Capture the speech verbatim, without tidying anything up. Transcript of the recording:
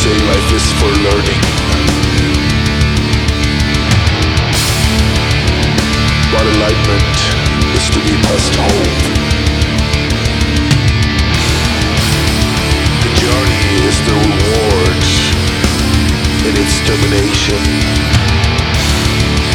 say life is for learning, but enlightenment is to be past hope. The journey is the reward in its termination.